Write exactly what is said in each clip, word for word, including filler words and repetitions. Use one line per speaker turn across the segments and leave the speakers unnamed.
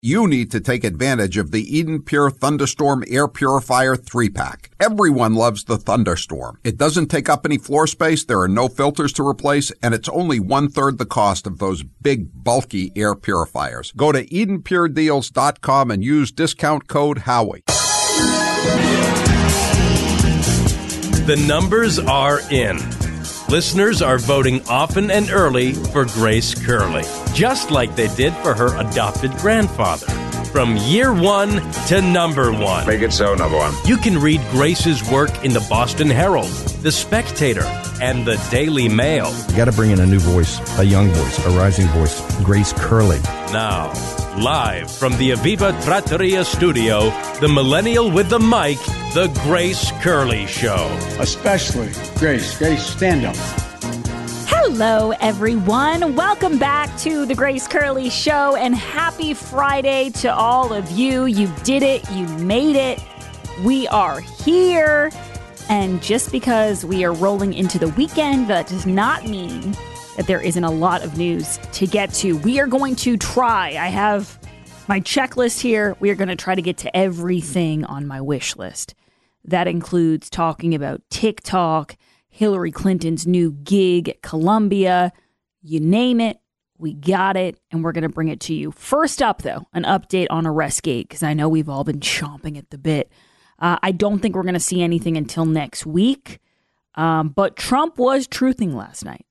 You need to take advantage of the Eden Pure Thunderstorm Air Purifier three pack. Everyone loves the Thunderstorm. It doesn't take up any floor space, there are no filters to replace, and it's only one-third the cost of those big, bulky air purifiers. Go to eden pure deals dot com and use discount code Howie.
The numbers are in. Listeners are voting often and early for Grace Curley, just like they did for her adopted grandfather. From year one to number one.
Make it so, number one.
You can read Grace's work in the Boston Herald, The Spectator, and the Daily Mail.
You got to bring in a new voice, a young voice, a rising voice, Grace Curley.
Now, live from the Aviva Trattoria studio, the millennial with the mic, The Grace Curley Show.
Especially Grace. Grace, stand up.
Hello, everyone. Welcome back to The Grace Curley Show, and happy Friday to all of you. You did it. You made it. We are here. And just because we are rolling into the weekend, that does not mean that there isn't a lot of news to get to. We are going to try. I have my checklist here. We are going to try to get to everything on my wish list. That includes talking about TikTok, Hillary Clinton's new gig at Columbia. You name it, we got it, and we're going to bring it to you. First up, though, an update on Arrestgate, because I know we've all been chomping at the bit. Uh, I don't think we're going to see anything until next week, um, but Trump was truthing last night.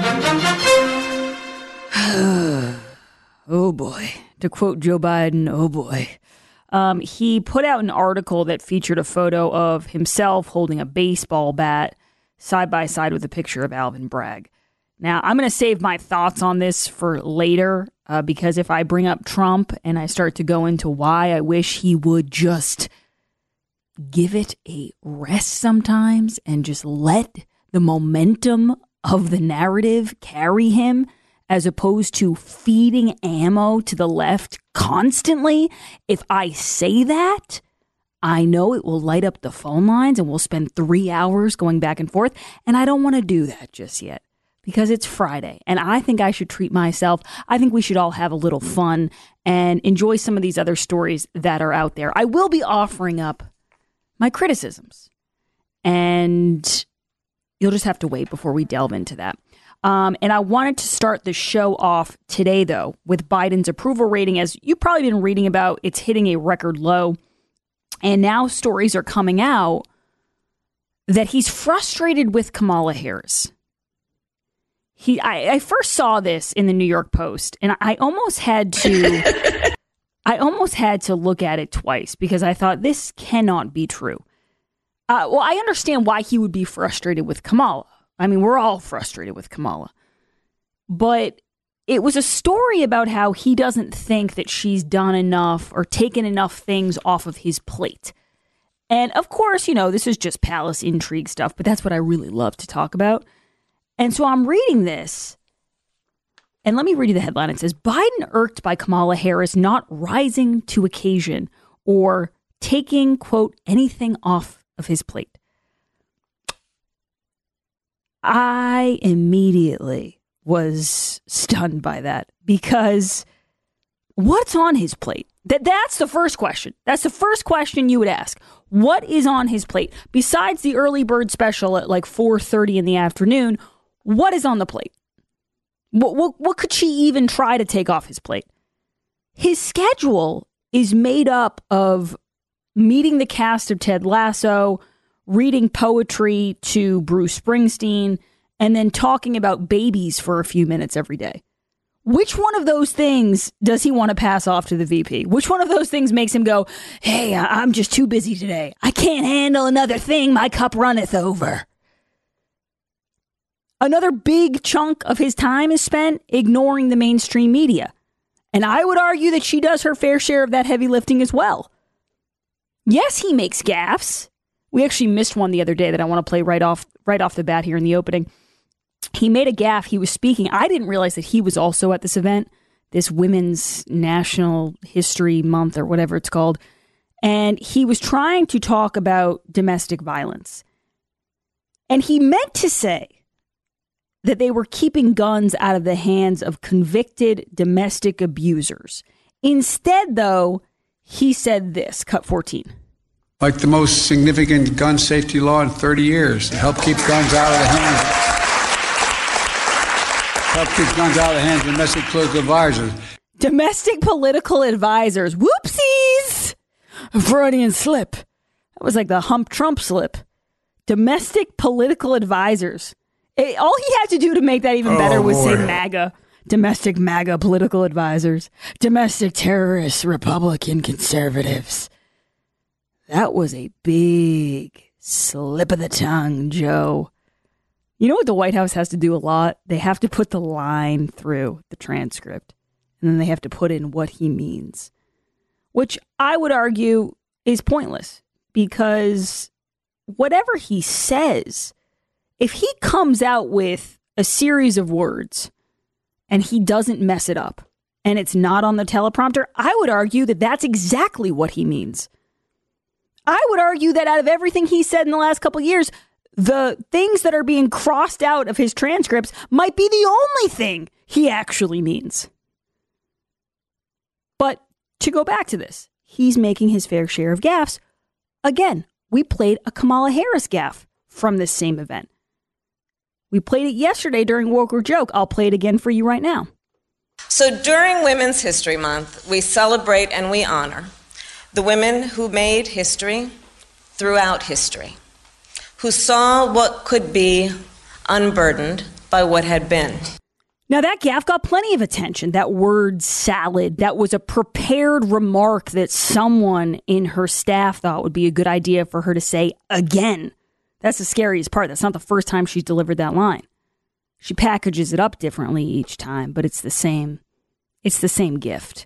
Oh, boy. To quote Joe Biden, oh, boy. Um, he put out an article that featured a photo of himself holding a baseball bat side by side with a picture of Alvin Bragg. Now, I'm going to save my thoughts on this for later uh, because if I bring up Trump and I start to go into why I wish he would just give it a rest sometimes and just let the momentum of the narrative carry him, as opposed to feeding ammo to the left constantly. If I say that, I know it will light up the phone lines and we'll spend three hours going back and forth. And I don't want to do that just yet because it's Friday. And I think I should treat myself. I think we should all have a little fun and enjoy some of these other stories that are out there. I will be offering up my criticisms. And you'll just have to wait before we delve into that. Um, and I wanted to start the show off today, though, with Biden's approval rating. As you've probably been reading about, it's hitting a record low. And now stories are coming out that he's frustrated with Kamala Harris. He, I, I first saw this in the New York Post, and I almost had to, I almost had to look at it twice because I thought this cannot be true. Uh, well, I understand why he would be frustrated with Kamala. I mean, we're all frustrated with Kamala. But it was a story about how he doesn't think that she's done enough or taken enough things off of his plate. And of course, you know, this is just palace intrigue stuff, but that's what I really love to talk about. And so I'm reading this, and let me read you the headline. It says, Biden irked by Kamala Harris not rising to occasion or taking, quote, anything off of his plate. I immediately was stunned by that because what's on his plate? That that's the first question. That's the first question you would ask. What is on his plate? Besides the early bird special at like four thirty in the afternoon, what is on the plate? What, what, what could she even try to take off his plate? His schedule is made up of meeting the cast of Ted Lasso, reading poetry to Bruce Springsteen, and then talking about babies for a few minutes every day. Which one of those things does he want to pass off to the V P? Which one of those things makes him go, hey, I'm just too busy today. I can't handle another thing. My cup runneth over. Another big chunk of his time is spent ignoring the mainstream media. And I would argue that she does her fair share of that heavy lifting as well. Yes, he makes gaffes. We actually missed one the other day that I want to play right off right off the bat here in the opening. He made a gaffe. He was speaking. I didn't realize that he was also at this event, this Women's National History Month or whatever it's called. And he was trying to talk about domestic violence. And he meant to say that they were keeping guns out of the hands of convicted domestic abusers. Instead, though, he said this, cut fourteen.
Like the most significant gun safety law in thirty years to help keep guns out of the hands. Help keep guns out of the hands of domestic political advisors.
Domestic political advisors. Whoopsies! A Freudian slip. That was like the hump Trump slip. Domestic political advisors. It, all he had to do to make that even better oh, was boy. say MAGA. Domestic MAGA political advisors. Domestic terrorists, Republican conservatives. That was a big slip of the tongue, Joe. You know what the White House has to do a lot? They have to put the line through the transcript. And then they have to put in what he means. Which I would argue is pointless. Because whatever he says, if he comes out with a series of words and he doesn't mess it up and it's not on the teleprompter, I would argue that that's exactly what he means. I would argue that out of everything he said in the last couple of years, the things that are being crossed out of his transcripts might be the only thing he actually means. But to go back to this, he's making his fair share of gaffes. Again, we played a Kamala Harris gaffe from this same event. We played it yesterday during Woke or Joke. I'll play it again for you right now.
So during Women's History Month, we celebrate and we honor the women who made history throughout history, who saw what could be unburdened by what had been.
Now that gaffe got plenty of attention. That word salad, that was a prepared remark that someone in her staff thought would be a good idea for her to say again. That's the scariest part. That's not the first time she's delivered that line. She packages it up differently each time, but it's the same. It's the same gift.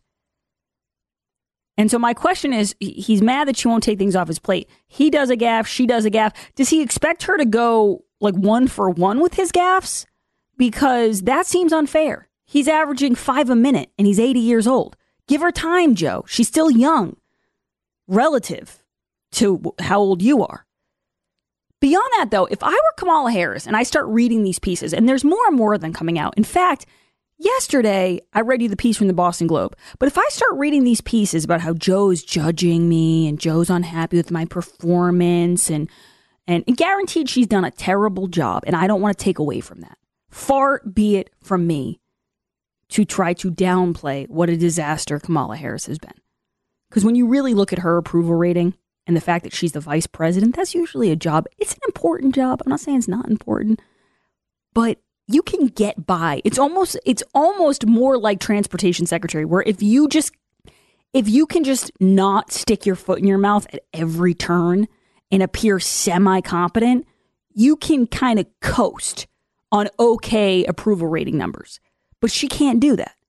And so my question is, he's mad that she won't take things off his plate. He does a gaffe, she does a gaffe. Does he expect her to go like one for one with his gaffes? Because that seems unfair. He's averaging five a minute and he's eighty years old. Give her time, Joe. She's still young relative to how old you are. Beyond that, though, if I were Kamala Harris and I start reading these pieces, and there's more and more of them coming out. In fact, yesterday, I read you the piece from the Boston Globe. But if I start reading these pieces about how Joe's judging me and Joe's unhappy with my performance and, and, and guaranteed she's done a terrible job, and I don't want to take away from that. Far be it from me to try to downplay what a disaster Kamala Harris has been. Because when you really look at her approval rating and the fact that she's the vice president, that's usually a job. It's an important job. I'm not saying it's not important, but you can get by. It's almost it's almost more like transportation secretary, where if you just if you can just not stick your foot in your mouth at every turn and appear semi-competent, you can kind of coast on okay approval rating numbers. But she can't do that.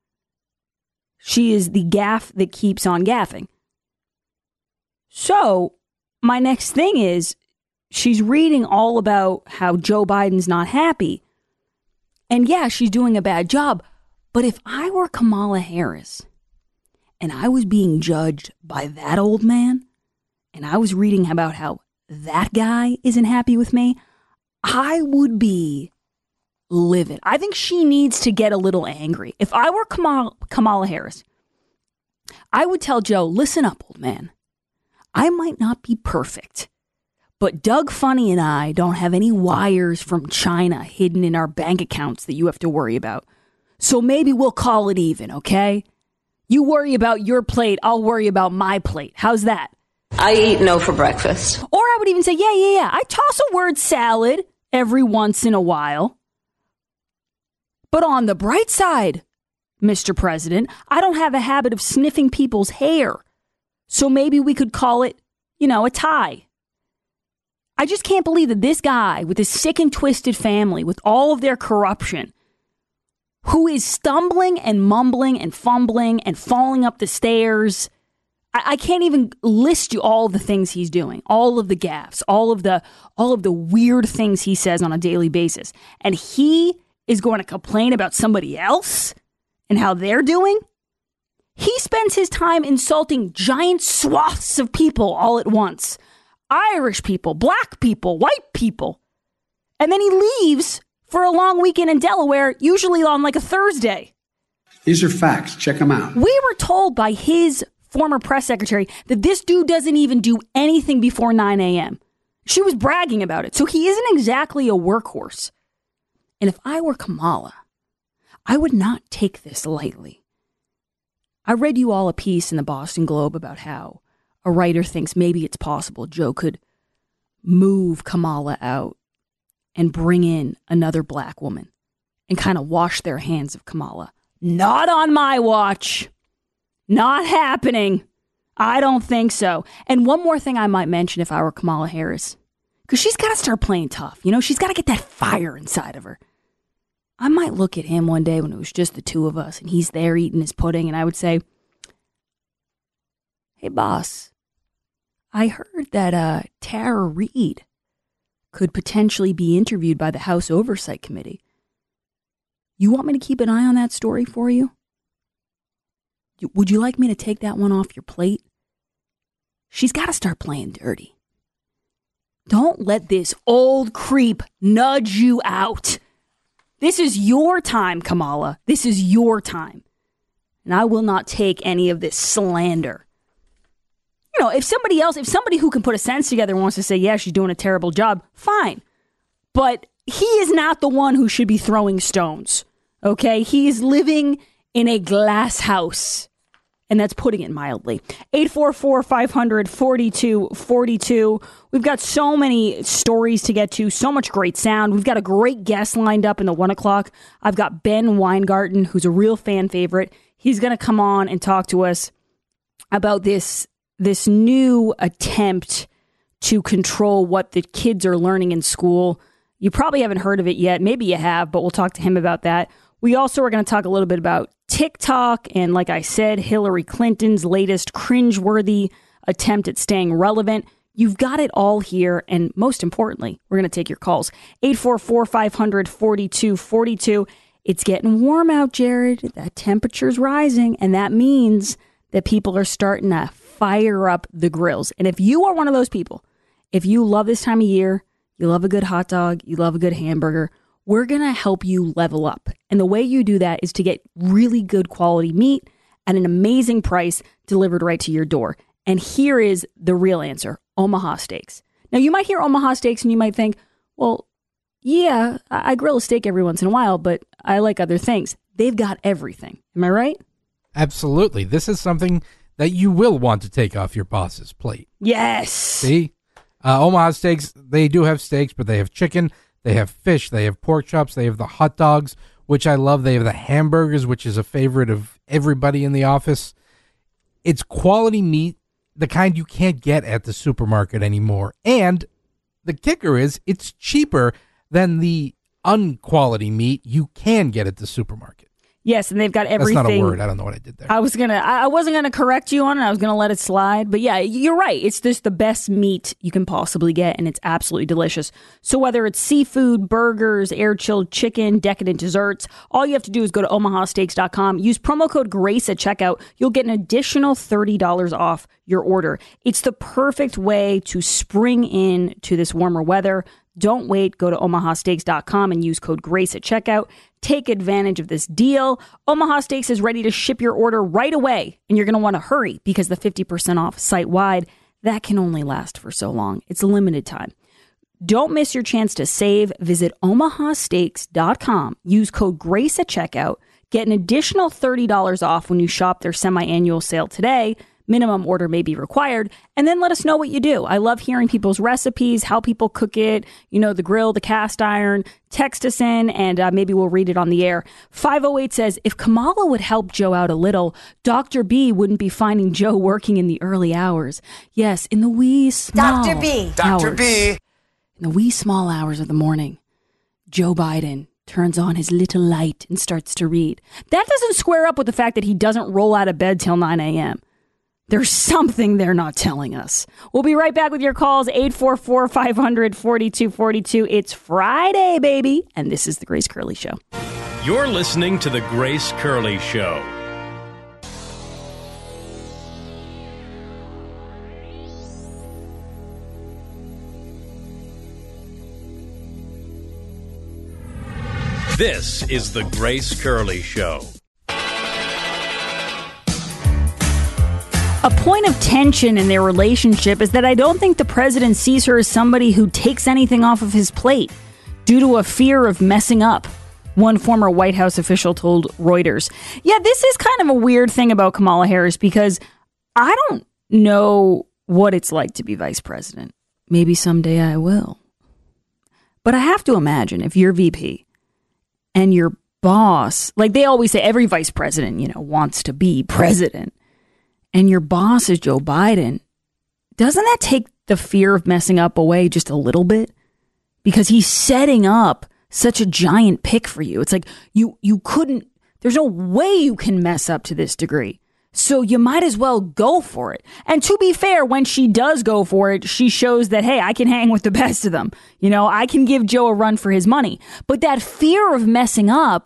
She is the gaffe that keeps on gaffing. So my next thing is, she's reading all about how Joe Biden's not happy. And yeah, she's doing a bad job. But if I were Kamala Harris and I was being judged by that old man, and I was reading about how that guy isn't happy with me, I would be livid. I think she needs to get a little angry. If I were Kamala, Kamala Harris, I would tell Joe, listen up, old man. I might not be perfect, but Doug Funny and I don't have any wires from China hidden in our bank accounts that you have to worry about. So maybe we'll call it even, okay? You worry about your plate, I'll worry about my plate. How's that?
I eat no for breakfast.
Or I would even say, yeah, yeah, yeah. I toss a word salad every once in a while. But on the bright side, Mister President, I don't have a habit of sniffing people's hair. So maybe we could call it, you know, a tie. I just can't believe that this guy with his sick and twisted family, with all of their corruption, who is stumbling and mumbling and fumbling and falling up the stairs. I, I can't even list you all of the things he's doing, all of the gaffes, all of the all of the weird things he says on a daily basis. And he is going to complain about somebody else and how they're doing? He spends his time insulting giant swaths of people all at once. Irish people, black people, white people. And then he leaves for a long weekend in Delaware, usually on like a Thursday.
These are facts. Check them out.
We were told by his former press secretary that this dude doesn't even do anything before nine a.m. She was bragging about it. So he isn't exactly a workhorse. And if I were Kamala, I would not take this lightly. I read you all a piece in the Boston Globe about how a writer thinks maybe it's possible Joe could move Kamala out and bring in another black woman and kind of wash their hands of Kamala. Not on my watch. Not happening. I don't think so. And one more thing I might mention if I were Kamala Harris, because she's got to start playing tough. You know, she's got to get that fire inside of her. I might look at him one day when it was just the two of us and he's there eating his pudding, and I would say, hey, boss, I heard that uh, Tara Reid could potentially be interviewed by the House Oversight Committee. You want me to keep an eye on that story for you? Would you like me to take that one off your plate? She's got to start playing dirty. Don't let this old creep nudge you out. This is your time, Kamala. This is your time. And I will not take any of this slander. You know, if somebody else, if somebody who can put a sentence together wants to say, yeah, she's doing a terrible job, fine. But he is not the one who should be throwing stones. Okay? He is living in a glass house. And that's putting it mildly. eight four four, five hundred, forty-two forty-two. We've got so many stories to get to, so much great sound. We've got a great guest lined up in the one o'clock. I've got Ben Weingarten, who's a real fan favorite. He's going to come on and talk to us about this, this new attempt to control what the kids are learning in school. You probably haven't heard of it yet. Maybe you have, but we'll talk to him about that. We also are going to talk a little bit about TikTok and, like I said, Hillary Clinton's latest cringeworthy attempt at staying relevant. You've got it all here, and most importantly, we're going to take your calls. eight four four, five hundred, forty-two forty-two. It's getting warm out, Jared. That temperature's rising, and that means that people are starting to fire up the grills. And if you are one of those people, if you love this time of year, you love a good hot dog, you love a good hamburger, we're going to help you level up. And the way you do that is to get really good quality meat at an amazing price delivered right to your door. And here is the real answer, Omaha Steaks. Now, you might hear Omaha Steaks and you might think, well, yeah, I grill a steak every once in a while, but I like other things. They've got everything. Am I right?
Absolutely. This is something that you will want to take off your boss's plate.
Yes.
See? Uh, Omaha Steaks, they do have steaks, but they have chicken. They have fish, they have pork chops, they have the hot dogs, which I love. They have the hamburgers, which is a favorite of everybody in the office. It's quality meat, the kind you can't get at the supermarket anymore. And the kicker is it's cheaper than the unquality meat you can get at the supermarket.
Yes, and they've got everything.
That's not a word. I don't know what I did there.
I was gonna. I wasn't gonna correct you on it. I was gonna let it slide. But yeah, you're right. It's just the best meat you can possibly get, and it's absolutely delicious. So whether it's seafood, burgers, air-chilled chicken, decadent desserts, all you have to do is go to omaha steaks dot com. Use promo code GRACE at checkout. You'll get an additional thirty dollars off your order. It's the perfect way to spring in to this warmer weather. Don't wait. Go to omaha steaks dot com and use code GRACE at checkout. Take advantage of this deal. Omaha Steaks is ready to ship your order right away, and you're going to want to hurry because the fifty percent off site-wide, that can only last for so long. It's a limited time. Don't miss your chance to save. Visit omaha steaks dot com. Use code GRACE at checkout. Get an additional thirty dollars off when you shop their semi-annual sale today. Minimum order may be required. And then let us know what you do. I love hearing people's recipes, how people cook it, you know, the grill, the cast iron. Text us in and uh, maybe we'll read it on the air. five oh eight says, if Kamala would help Joe out a little, Doctor B wouldn't be finding Joe working in the early hours. Yes, in the wee small
Doctor B.
Doctor
Doctor B.
In the wee small hours of the morning, Joe Biden turns on his little light and starts to read. That doesn't square up with the fact that he doesn't roll out of bed till nine a.m. There's something they're not telling us. We'll be right back with your calls, eight four four, five hundred, forty-two forty-two. It's Friday, baby, and this is The Grace Curley Show.
You're listening to The Grace Curley Show. This is The Grace Curley Show.
A point of tension in their relationship is that I don't think the president sees her as somebody who takes anything off of his plate due to a fear of messing up, one former White House official told Reuters. Yeah, this is kind of a weird thing about Kamala Harris because I don't know what it's like to be vice president. Maybe someday I will. But I have to imagine if you're V P and your boss, like they always say, every vice president, you know, wants to be president, and your boss is Joe Biden, doesn't that take the fear of messing up away just a little bit? Because he's setting up such a giant pick for you. It's like you you couldn't, there's no way you can mess up to this degree. So you might as well go for it. And to be fair, when she does go for it, she shows that, hey, I can hang with the best of them. You know, I can give Joe a run for his money. But that fear of messing up,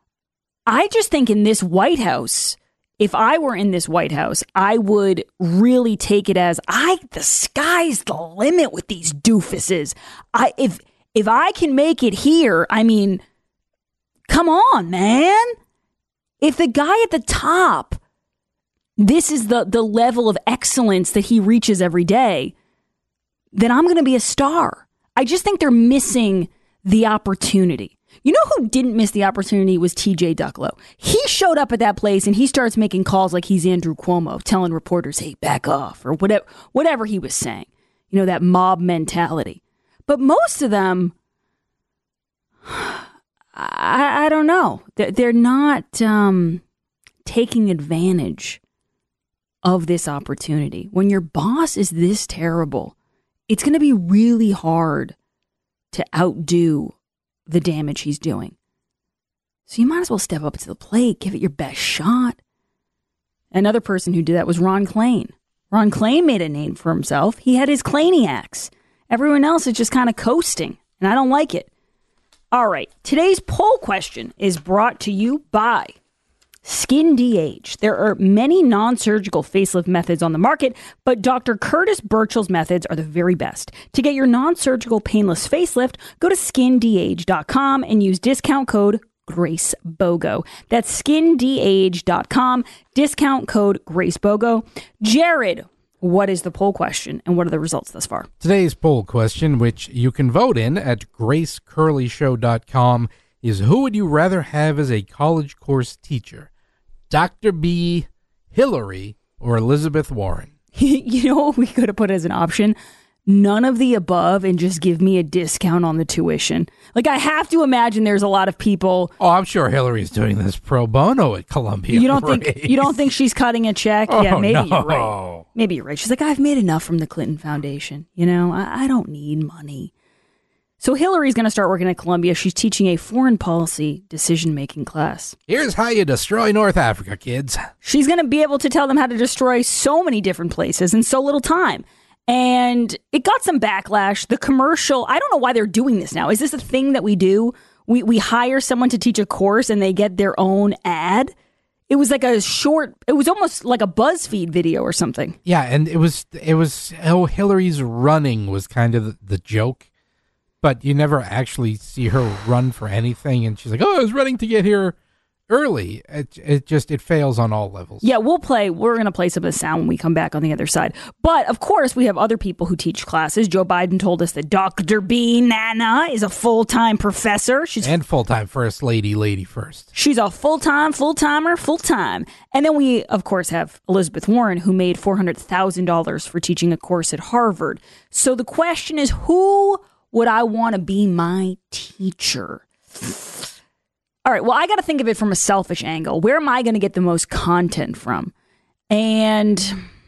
I just think in this White House, if I were in this White House, I would really take it as, I, the sky's the limit with these doofuses. I, if, if I can make it here, I mean, come on, man. If the guy at the top, this is the, the level of excellence that he reaches every day, then I'm going to be a star. I just think they're missing the opportunity. You know who didn't miss the opportunity was T J Ducklo. He showed up at that place and he starts making calls like he's Andrew Cuomo, telling reporters, hey, back off, or whatever, whatever he was saying. You know, that mob mentality. But most of them, I, I don't know. They're, they're not um, taking advantage of this opportunity. When your boss is this terrible, it's going to be really hard to outdo the damage he's doing. So you might as well step up to the plate, give it your best shot. Another person who did that was Ron Klain. Ron Klain made a name for himself. He had his Klainiacs. Everyone else is just kind of coasting, and I don't like it. All right, today's poll question is brought to you by Skin De-Age. There are many non-surgical facelift methods on the market, but Doctor Curtis Burchell's methods are the very best. To get your non-surgical painless facelift, go to skin de age dot com and use discount code GraceBogo. That's skin de age dot com, discount code GraceBogo. Jared, what is the poll question and what are the results thus far?
Today's poll question, which you can vote in at grace curley show dot com, is who would you rather have as a college course teacher? Doctor B, Hillary, or Elizabeth Warren?
You know what we could have put as an option? None of the above and just give me a discount on the tuition. Like, I have to imagine there's a lot of people.
Oh, I'm sure Hillary's doing this pro bono at Columbia.
You don't
Grace.
think you don't think she's cutting a check?
Oh,
yeah, maybe
no.
you're right. Maybe you're right. She's like, I've made enough from the Clinton Foundation. You know, I, I don't need money. So Hillary's going to start working at Columbia. She's teaching a foreign policy decision-making class.
Here's how you destroy North Africa, kids.
She's going to be able to tell them how to destroy so many different places in so little time. And it got some backlash. The commercial, I don't know why they're doing this now. Is this a thing that we do? We we hire someone to teach a course and they get their own ad? It was like a short, it was almost like a BuzzFeed video or something.
Yeah, and it was, it was oh, Hillary's running was kind of the, the joke. But you never actually see her run for anything. And she's like, oh, I was running to get here early. It, it just, it fails on all levels.
Yeah, we'll play, we're going to play some of the sound when we come back on the other side. But, of course, we have other people who teach classes. Joe Biden told us that Doctor B. Nana is a full-time professor. She's
And full-time first lady, lady first.
She's a full-time, full-timer, full-time. And then we, of course, have Elizabeth Warren, who made four hundred thousand dollars for teaching a course at Harvard. So the question is, who would I want to be my teacher? All right, well, I got to think of it from a selfish angle. Where am I going to get the most content from? And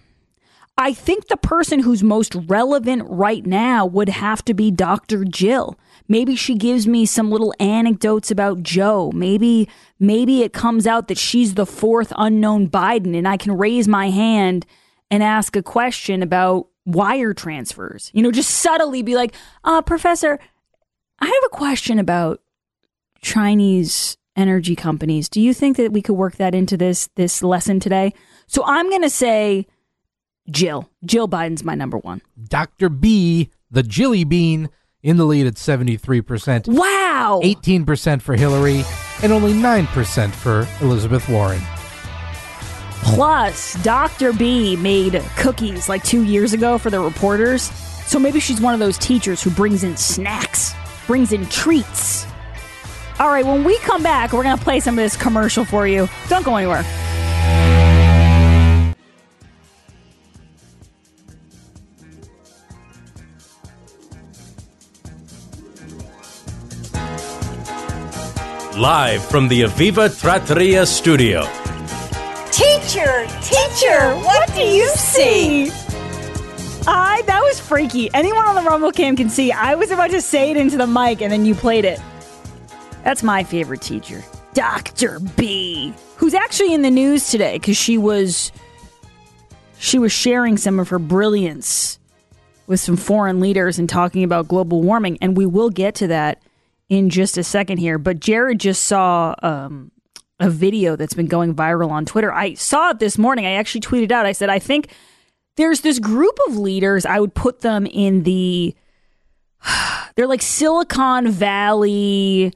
I think the person who's most relevant right now would have to be Doctor Jill. Maybe she gives me some little anecdotes about Joe. Maybe, maybe it comes out that she's the fourth unknown Biden, and I can raise my hand and ask a question about wire transfers. You know, just subtly be like, uh, Professor, I have a question about Chinese energy companies. Do you think that we could work that into this this lesson today? So I'm going to say Jill. Jill Biden's my number one.
Doctor B, the Jilly Bean, in the lead at seventy-three percent.
Wow!
eighteen percent for Hillary and only nine percent for Elizabeth Warren.
Plus, Doctor B made cookies like two years ago for the reporters. So maybe she's one of those teachers who brings in snacks, brings in treats. All right, when we come back, we're going to play some of this commercial for you. Don't go anywhere.
Live from the Aviva Trattoria studio.
Teacher, teacher, what do you see?
I, that was freaky. Anyone on the Rumble Cam can see. I was about to say it into the mic and then you played it. That's my favorite teacher, Doctor B, who's actually in the news today because she was she was sharing some of her brilliance with some foreign leaders and talking about global warming, and we will get to that in just a second here. But Jared just saw um, a video that's been going viral on Twitter. I saw it this morning. I actually tweeted out. I said, I think there's this group of leaders. I would put them in the, they're like Silicon Valley,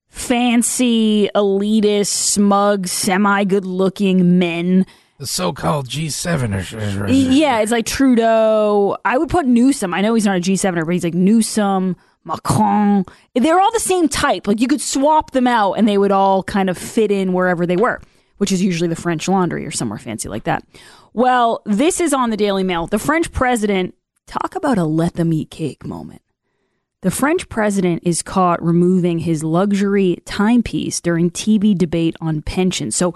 fancy, elitist, smug, semi-good-looking men.
The so-called G seven-ers.
Yeah, it's like Trudeau. I would put Newsom. I know he's not a G seven-er, but he's like Newsom, Macron. They're all the same type. Like you could swap them out and they would all kind of fit in wherever they were, which is usually the French Laundry or somewhere fancy like that. Well, this is on the Daily Mail. The French president, talk about a let them eat cake moment. The French president is caught removing his luxury timepiece during T V debate on pensions. So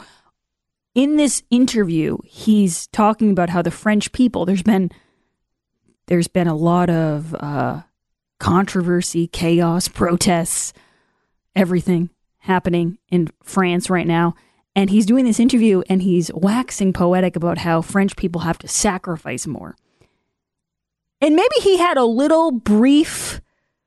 in this interview, he's talking about how the French people, there's been there's been a lot of uh, controversy, chaos, protests, everything happening in France right now. And he's doing this interview and he's waxing poetic about how French people have to sacrifice more. And maybe he had a little brief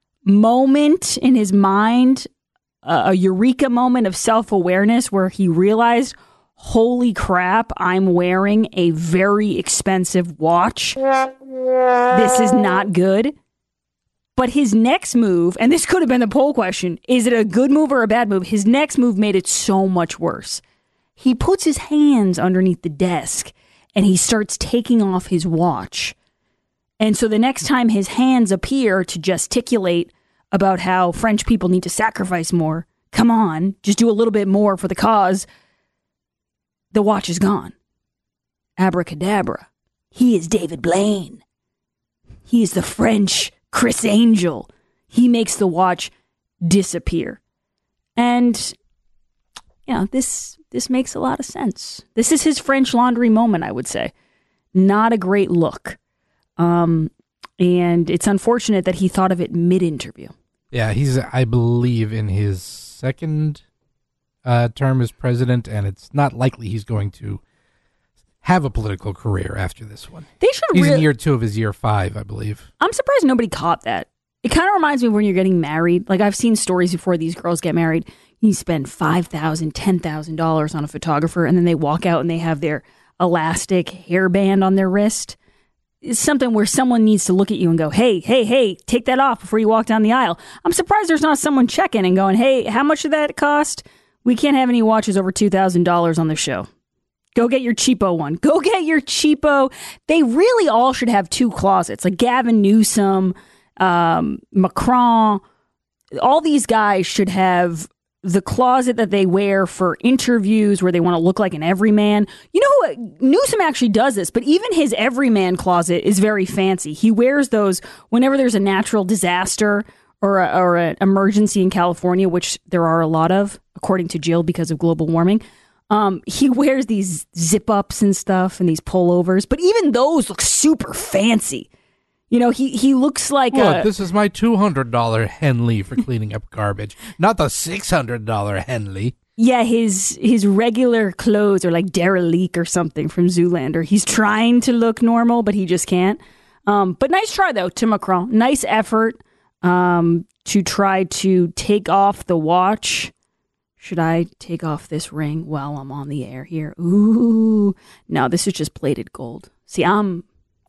moment in his mind, uh, a eureka moment of self-awareness where he realized, holy crap, I'm wearing a very expensive watch. This is not good. But his next move, and this could have been the poll question, is it a good move or a bad move? His next move made it so much worse. He puts his hands underneath the desk and he starts taking off his watch. And so the next time his hands appear to gesticulate about how French people need to sacrifice more, come on, just do a little bit more for the cause, the watch is gone. Abracadabra. He is David Blaine. He is the French Chris Angel. He makes the watch disappear. And, you know, this this makes a lot of sense. This is his French Laundry moment, I would say. Not a great look. Um, and it's unfortunate that he thought of it mid-interview.
Yeah, he's, I believe, in his second uh, term as president, and it's not likely he's going to have a political career after this one.
They should.
He's
re-
in year two of his year five, I believe.
I'm surprised nobody caught that. It kind of reminds me of when you're getting married. Like, I've seen stories before these girls get married. You spend five thousand dollars, ten thousand dollars on a photographer, and then they walk out and they have their elastic hairband on their wrist. It's something where someone needs to look at you and go, hey, hey, hey, take that off before you walk down the aisle. I'm surprised there's not someone checking and going, hey, how much did that cost? We can't have any watches over two thousand dollars on the show. Go get your cheapo one. Go get your cheapo. They really all should have two closets. Like Gavin Newsom, um, Macron, all these guys should have the closet that they wear for interviews where they want to look like an everyman. You know who, Newsom actually does this, but even his everyman closet is very fancy. He wears those whenever there's a natural disaster or a, or an emergency in California, which there are a lot of, according to Jill, because of global warming. Um, he wears these zip-ups and stuff and these pullovers, but even those look super fancy. You know, he, he looks like
Look,
a...
this is my two hundred dollars Henley for cleaning up garbage, not the six hundred dollars Henley.
Yeah, his his regular clothes are like Derelique or something from Zoolander. He's trying to look normal, but he just can't. Um, but nice try, though, to Macron. Nice effort um, to try to take off the watch. Should I take off this ring while I'm on the air here? Ooh. No, this is just plated gold. See, I'm...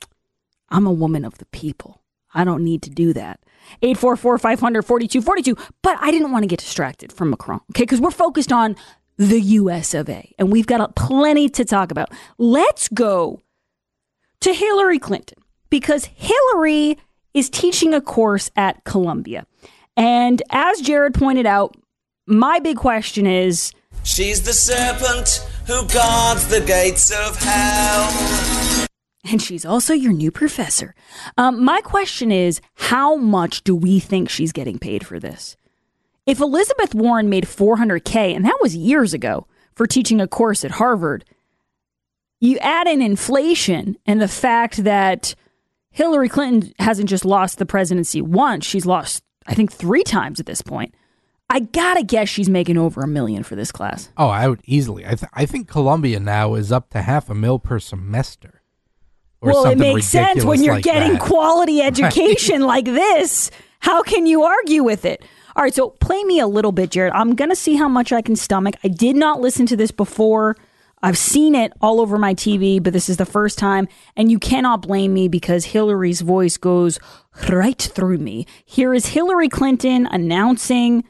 I'm a woman of the people. I don't need to do that. eight four four, five hundred, forty-two forty-two. But I didn't want to get distracted from Macron, okay? Because we're focused on the U S of A. And we've got plenty to talk about. Let's go to Hillary Clinton, because Hillary is teaching a course at Columbia. And as Jared pointed out, my big question is,
she's the serpent who guards the gates of hell.
And she's also your new professor. Um, my question is, how much do we think she's getting paid for this? If Elizabeth Warren made four hundred K, and that was years ago, for teaching a course at Harvard, you add in inflation and the fact that Hillary Clinton hasn't just lost the presidency once, she's lost, I think, three times at this point. I gotta guess she's making over a million for this class.
Oh, I would easily. I, th- I think Columbia now is up to half a mil per semester. Or
well, it
something
makes sense when you're
like
getting
that.
quality education like this. How can you argue with it? All right, so play me a little bit, Jared. I'm going to see how much I can stomach. I did not listen to this before. I've seen it all over my T V, but this is the first time. And you cannot blame me because Hillary's voice goes right through me. Here is Hillary Clinton announcing.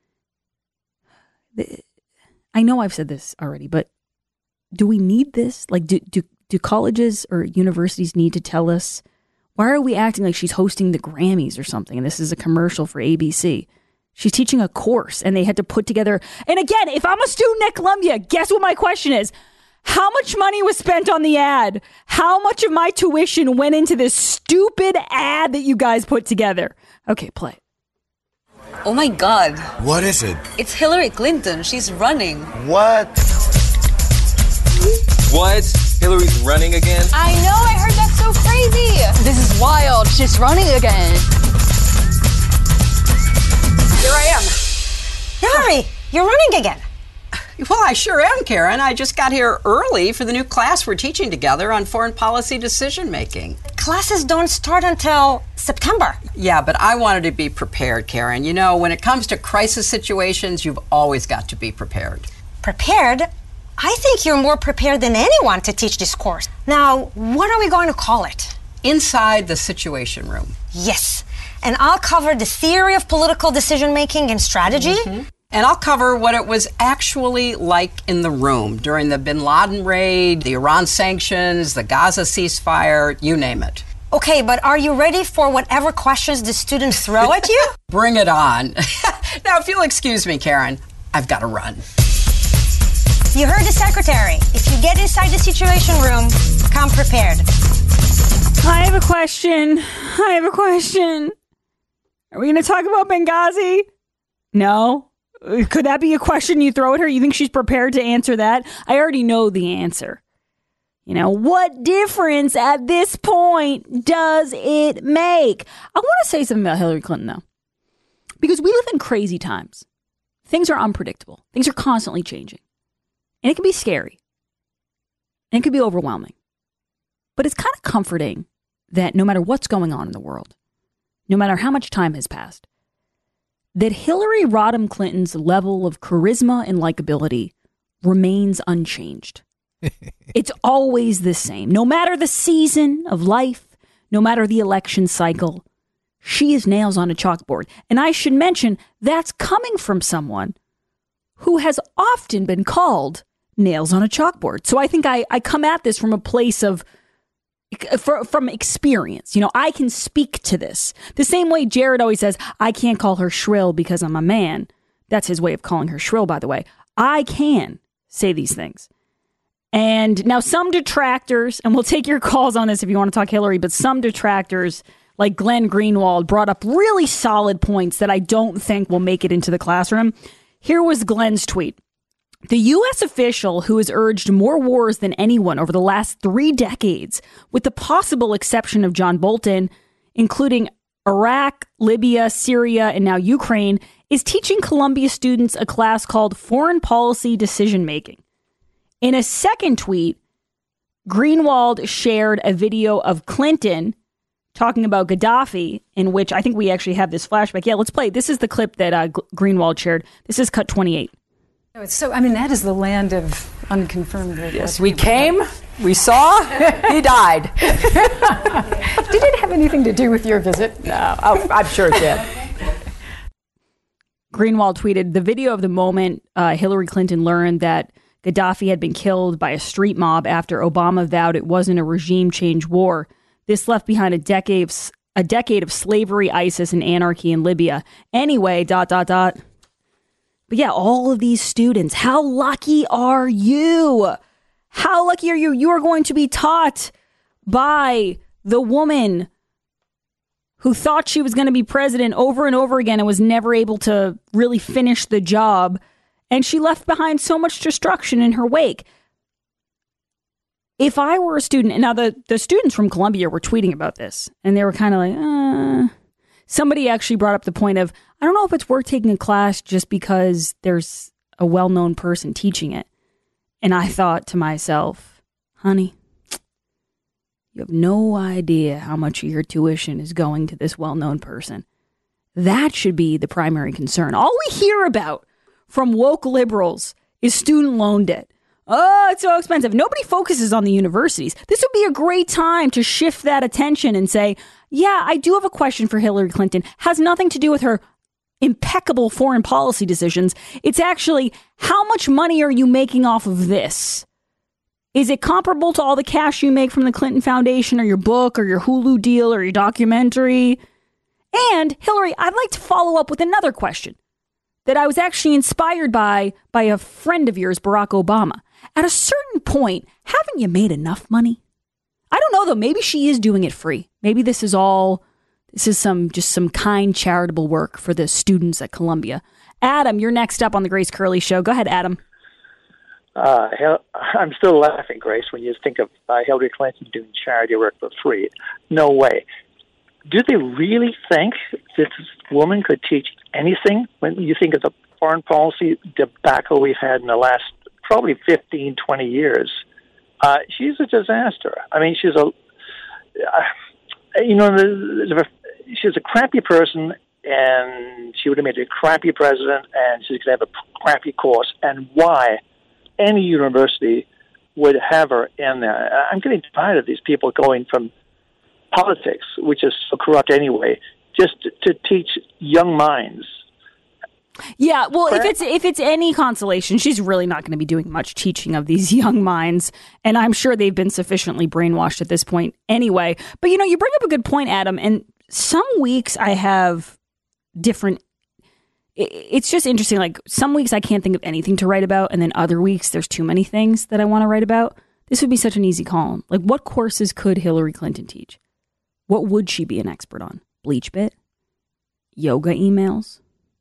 I know I've said this already, but do we need this? Like, do, do, do colleges or universities need to tell us? Why are we acting like she's hosting the Grammys or something? And this is a commercial for A B C. She's teaching a course and they had to put together. And again, if I'm a student at Columbia, guess what my question is? How much money was spent on the ad? How much of my tuition went into this stupid ad that you guys put together? Okay, play.
Oh my God.
What is it?
It's Hillary Clinton. She's running.
What? What? Hillary's running again?
I know, I heard that's so crazy.
This is wild. She's running again.
Here I am.
Hillary, you're running again.
Well, I sure am, Karen. I just got here early for the new class we're teaching together on foreign policy decision making.
Classes don't start until September.
Yeah, but I wanted to be prepared, Karen. You know, when it comes to crisis situations, you've always got to be prepared.
Prepared? I think you're more prepared than anyone to teach this course. Now, what are we going to call it?
Inside the Situation Room.
Yes. And I'll cover the theory of political decision-making and strategy.
Mm-hmm. And I'll cover what it was actually like in the room during the bin Laden raid, the Iran sanctions, the Gaza ceasefire, you name it.
Okay, but are you ready for whatever questions the students throw at you?
Bring it on. Now, if you'll excuse me, Karen, I've got to run.
You heard the secretary. If you get inside the Situation Room, come prepared.
I have a question. I have a question. Are we going to talk about Benghazi? No? Could that be a question you throw at her? You think she's prepared to answer that? I already know the answer. You know, what difference at this point does it make? I want to say something about Hillary Clinton, though. Because we live in crazy times. Things are unpredictable. Things are constantly changing. And it can be scary. And it can be overwhelming. But it's kind of comforting that no matter what's going on in the world, no matter how much time has passed, that Hillary Rodham Clinton's level of charisma and likability remains unchanged. It's always the same. No matter the season of life, no matter the election cycle, she is nails on a chalkboard. And I should mention, that's coming from someone who has often been called nails on a chalkboard. So I think I, I come at this from a place of from experience. You know, I can speak to this. The same way Jared always says, I can't call her shrill because I'm a man. That's his way of calling her shrill, by the way. I can say these things. And now some detractors, and we'll take your calls on this if you want to talk Hillary, but some detractors like Glenn Greenwald brought up really solid points that I don't think will make it into the classroom. Here was Glenn's tweet. The U S official who has urged more wars than anyone over the last three decades, with the possible exception of John Bolton, including Iraq, Libya, Syria, and now Ukraine, is teaching Columbia students a class called Foreign Policy Decision Making. In a second tweet, Greenwald shared a video of Clinton talking about Gaddafi, in which I think we actually have this flashback. Yeah, let's play. This is the clip that uh, Greenwald shared. This is cut twenty-eight.
So, I mean, that is the land of unconfirmed.
Yes, we came, we saw, he died.
Did it have anything to do with your visit?
No, oh, I'm sure it did.
Greenwald tweeted, the video of the moment uh, Hillary Clinton learned that Gaddafi had been killed by a street mob after Obama vowed it wasn't a regime change war. This left behind a decade of, a decade of slavery, ISIS, and anarchy in Libya. Anyway, dot, dot, dot. But yeah, all of these students, how lucky are you? How lucky are you? You are going to be taught by the woman who thought she was going to be president over and over again and was never able to really finish the job. And she left behind so much destruction in her wake. If I were a student, and now the, the students from Columbia were tweeting about this, and they were kind of like, uh, somebody actually brought up the point of, I don't know if it's worth taking a class just because there's a well-known person teaching it. And I thought to myself, honey, you have no idea how much of your tuition is going to this well-known person. That should be the primary concern. All we hear about from woke liberals is student loan debt. Oh, it's so expensive. Nobody focuses on the universities. This would be a great time to shift that attention and say, yeah, I do have a question for Hillary Clinton. Has nothing to do with her impeccable foreign policy decisions. It's actually, how much money are you making off of this? Is it comparable to all the cash you make from the Clinton Foundation or your book or your Hulu deal or your documentary? And Hillary, I'd like to follow up with another question that I was actually inspired by by a friend of yours, Barack Obama. At a certain point, haven't you made enough money? I don't know, though. Maybe she is doing it free. Maybe this is all, this is some just some kind charitable work for the students at Columbia. Adam, you're next up on the Grace Curley Show. Go ahead, Adam.
Uh, I'm still laughing, Grace, when you think of uh, Hillary Clinton doing charity work for free. No way. Do they really think this woman could teach anything? When you think of the foreign policy debacle we've had in the last probably fifteen, twenty years, uh, she's a disaster. I mean, she's a, uh, you know, she's a crappy person, and she would have made a crappy president, and she's going to have a crappy course. And why any university would have her in there? I'm getting tired of these people going from politics, which is so corrupt anyway, just to, to teach young minds.
Yeah, well, if it's if it's any consolation, she's really not going to be doing much teaching of these young minds, and I'm sure they've been sufficiently brainwashed at this point anyway. But, you know, you bring up a good point, Adam, and some weeks I have different... It's just interesting, like, some weeks I can't think of anything to write about, and then other weeks there's too many things that I want to write about. This would be such an easy column. Like, what courses could Hillary Clinton teach? What would she be an expert on? BleachBit? Yoga emails?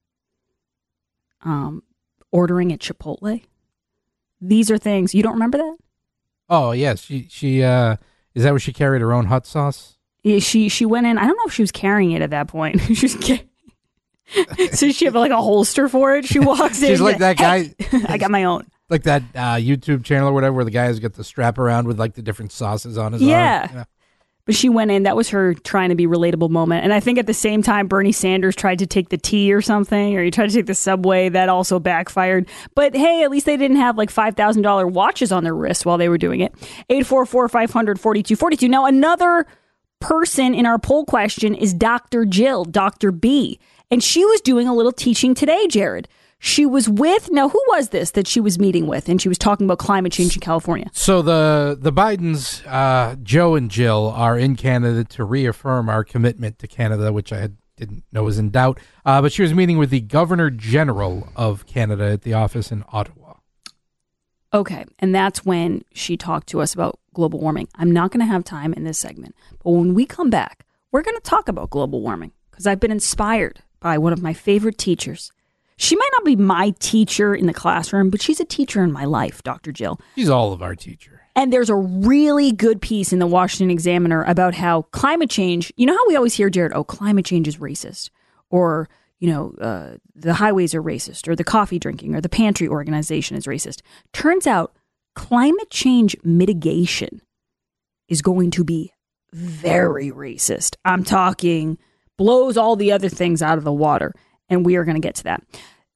Um, ordering at Chipotle? These are things, you don't remember that?
Oh, yes. She, she, uh, is that where she carried her own hot sauce?
Yeah, she, she went in, I don't know if she was carrying it at that point. she was ca- So she had like a holster for it. She walks in.
She's like that guy.
Hey, I got my own.
Like that uh, YouTube channel or whatever where the guy has got the strap around with like the different sauces on his
yeah.
arm. Yeah.
But she went in. That was her trying to be relatable moment. And I think at the same time, Bernie Sanders tried to take the T or something, or he tried to take the subway. That also backfired. But hey, at least they didn't have like five thousand dollars watches on their wrists while they were doing it. eight four four, five hundred, forty-two forty-two. Now, another person in our poll question is Doctor Jill, Doctor B. And she was doing a little teaching today, Jared. She was with, now who was this that she was meeting with? And she was talking about climate change in California.
So the the Bidens, uh, Joe and Jill, are in Canada to reaffirm our commitment to Canada, which I had, didn't know was in doubt. Uh, but she was meeting with the Governor General of Canada at the office in Ottawa.
Okay, and that's when she talked to us about global warming. I'm not going to have time in this segment, but when we come back, we're going to talk about global warming because I've been inspired by one of my favorite teachers. She might not be my teacher in the classroom, but she's a teacher in my life, Doctor Jill.
She's all of our teacher.
And there's a really good piece in the Washington Examiner about how climate change, you know how we always hear, Jared, oh, climate change is racist, or, you know, uh, the highways are racist, or the coffee drinking, or the pantry organization is racist. Turns out climate change mitigation is going to be very racist. I'm talking blows all the other things out of the water. And we are going to get to that.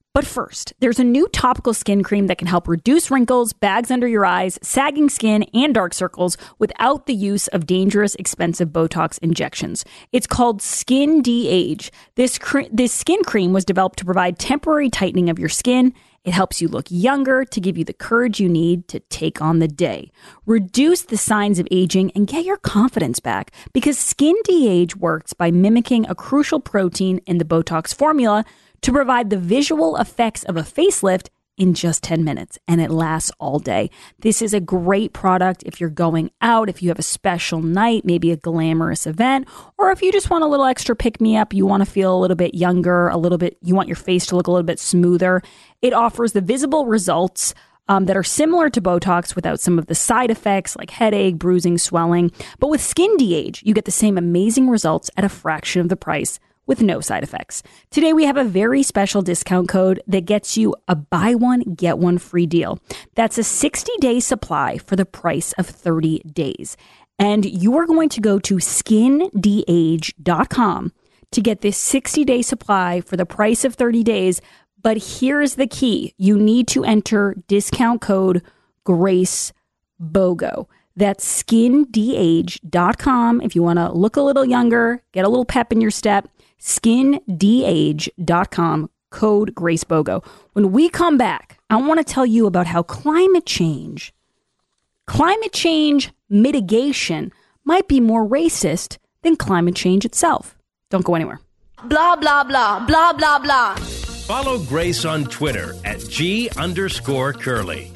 But first, there's a new topical skin cream that can help reduce wrinkles, bags under your eyes, sagging skin, and dark circles without the use of dangerous, expensive Botox injections. It's called Skin De-Age. This, cre- this skin cream was developed to provide temporary tightening of your skin. It helps you look younger to give you the courage you need to take on the day. Reduce the signs of aging and get your confidence back, because Skin De-Age works by mimicking a crucial protein in the Botox formula to provide the visual effects of a facelift in just ten minutes, and it lasts all day. This is a great product if you're going out, if you have a special night, maybe a glamorous event, or if you just want a little extra pick-me-up, you want to feel a little bit younger, a little bit, you want your face to look a little bit smoother. It offers the visible results um, that are similar to Botox without some of the side effects like headache, bruising, swelling. But with Skin De-Age, you get the same amazing results at a fraction of the price, with no side effects. Today, we have a very special discount code that gets you a buy one, get one free deal. That's a sixty-day supply for the price of thirty days. And you are going to go to skin de age dot com to get this sixty-day supply for the price of thirty days. But here's the key. You need to enter discount code GRACEBOGO. That's skin de age dot com if you want to look a little younger, get a little pep in your step. skin de age dot com, code GRACEBOGO. When we come back, I want to tell you about how climate change, climate change mitigation might be more racist than climate change itself. Don't go anywhere.
Blah, blah, blah, blah, blah, blah.
Follow Grace on Twitter at G underscore Curly.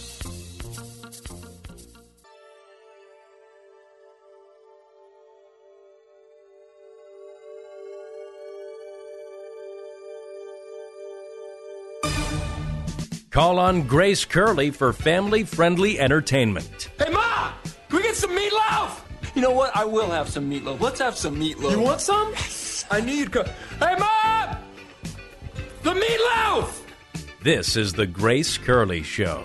Call on Grace Curley for family-friendly entertainment.
Hey, Ma! Can we get some meatloaf? You know what? I will have some meatloaf. Let's have some meatloaf. You want some? Yes. I knew you'd come. Hey, Mom! The meatloaf!
This is the Grace Curley Show.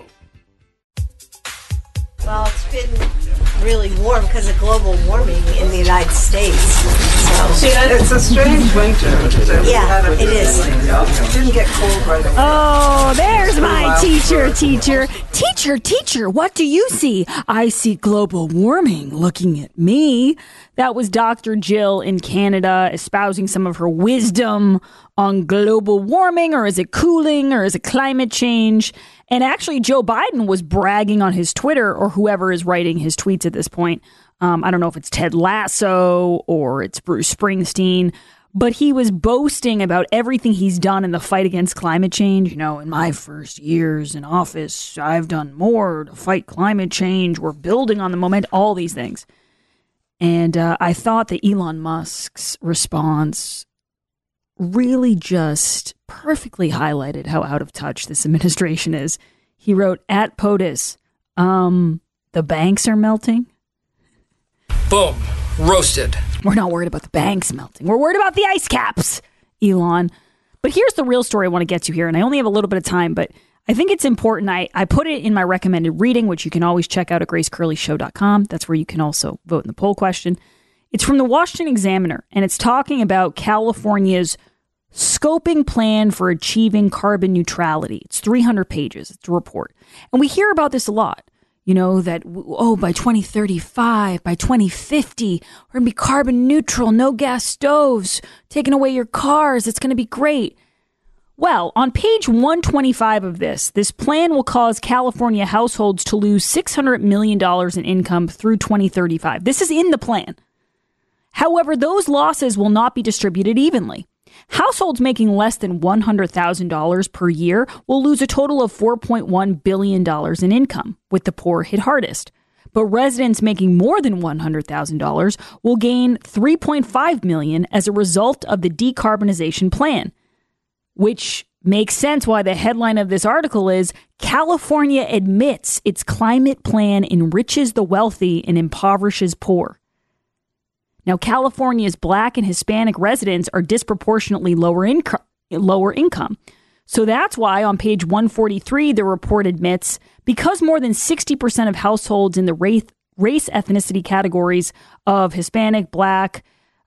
Well, it's been really warm because of global warming in the United States. So.
See, it's a strange winter.
Yeah, it is.
It didn't get cold right away.
Oh, there's my teacher, teacher. Teacher, teacher, what do you see? I see global warming looking at me. That was Doctor Jill in Canada espousing some of her wisdom on global warming, or is it cooling, or is it climate change? And actually, Joe Biden was bragging on his Twitter, or whoever is writing his tweets at this point. Um, I don't know if it's Ted Lasso or it's Bruce Springsteen, but he was boasting about everything he's done in the fight against climate change. You know, in my first years in office, I've done more to fight climate change. We're building on the momentum, all these things. And uh, I thought that Elon Musk's response really just perfectly highlighted how out of touch this administration is. He wrote, at POTUS, um, the banks are melting.
Boom. Roasted.
We're not worried about the banks melting. We're worried about the ice caps, Elon. But here's the real story I want to get to here, and I only have a little bit of time, but I think it's important. I, I put it in my recommended reading, which you can always check out at grace curley show dot com. That's where you can also vote in the poll question. It's from the Washington Examiner, and it's talking about California's scoping plan for achieving carbon neutrality. It's three hundred pages. It's a report. And we hear about this a lot. You know, that, oh, by twenty thirty-five, by twenty fifty, we're going to be carbon neutral, no gas stoves, taking away your cars. It's going to be great. Well, on page one twenty-five of this, this plan will cause California households to lose six hundred million dollars in income through twenty thirty-five. This is in the plan. However, those losses will not be distributed evenly. Households making less than one hundred thousand dollars per year will lose a total of four point one billion dollars in income, with the poor hit hardest. But residents making more than one hundred thousand dollars will gain three point five million dollars as a result of the decarbonization plan, which makes sense why the headline of this article is California admits its climate plan enriches the wealthy and impoverishes poor. Now, California's Black and Hispanic residents are disproportionately lower, inco- lower income. So that's why on page one forty-three, the report admits because more than sixty percent of households in the race, race ethnicity categories of Hispanic, Black,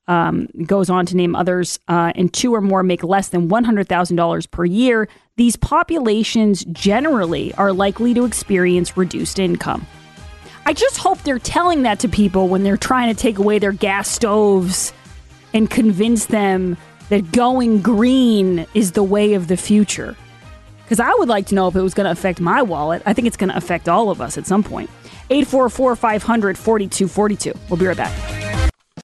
Um, goes on to name others, uh, and two or more make less than one hundred thousand dollars per year. These populations generally are likely to experience reduced income. I just hope they're telling that to people when they're trying to take away their gas stoves and convince them that going green is the way of the future. Because I would like to know if it was going to affect my wallet. I think it's going to affect all of us at some point. eight four four, five hundred, forty-two forty-two. We'll be right back.